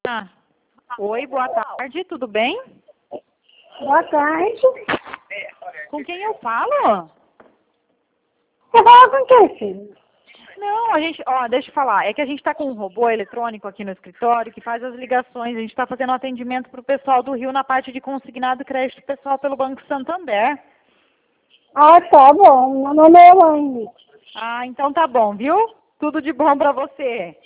Ah, oi, boa tarde, tudo bem? Boa tarde. Com quem eu falo? Você fala com quem, filho? Não, deixa eu falar, é que a gente está com um robô eletrônico aqui no escritório que faz as ligações, a gente está fazendo atendimento para o pessoal do Rio na parte de consignado e crédito pessoal pelo Banco Santander. Ah, tá bom. Meu nome é Elaine. Ah, então tá bom, viu? Tudo de bom para você.